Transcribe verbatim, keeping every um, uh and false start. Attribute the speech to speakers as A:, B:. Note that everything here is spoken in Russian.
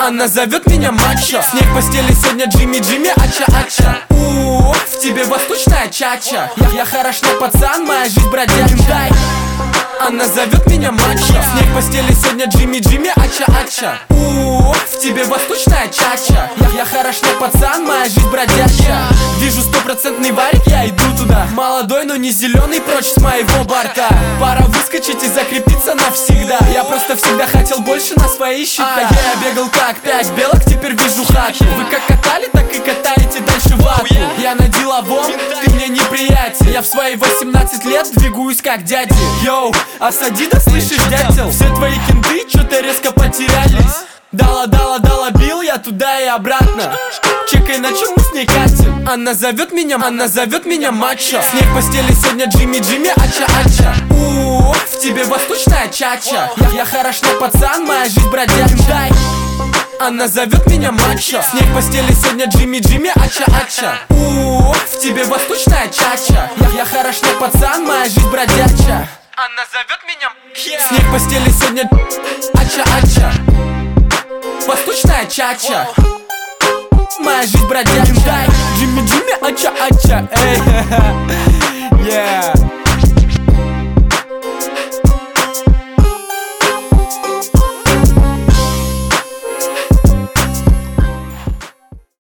A: Она зовет меня мачо. Снег в постели сегодня Джимми Джимми, ача-ача. У, в тебе восточная чача. Я, я хороший пацан, моя жизнь бродячая. Дай. Она зовет меня мачо. Снег в постели сегодня Джимми Джимми, ача-ача. У, в тебе восточная чача. Я, я хороший пацан, моя жизнь бродячая. Вижу стопроцентный варик, я иду туда. Молодой, но не зеленый, прочь с моего борта. Пора выскочить и закрепиться навсегда. Я просто всегда хотел больше на свои счета. А я бегал как пять белок, теперь вижу хату. Вы как катали, так и катаете дальше вату. Я на деловом, ты мне неприятен. Я в свои восемнадцать лет двигаюсь как дяди. Йоу, осади, да слышишь, дятел? Все твои кенты что-то резко потерялись. Дала, дала, дала, бил я туда и обратно. Чекай, на чем мы с ней катим. Она зовет меня, она зовет меня мачо. Снег в постели сегодня Джимми Джимми, ача-ача. У, в тебе восточная чача. Я, я хороший пацан, моя жизнь бродячая. Дай. Она зовет меня мачо. Снег в постели сегодня Джимми Джимми, ача-ача. У, в тебе восточная чача. Я, я хороший пацан, моя жизнь бродячая. Она зовет меня yeah. Снег в постели сегодня ача-ача. Восточная чача. Моя жизнь бродячая. Джимми Джимми, ача-ача. Эй, yeah.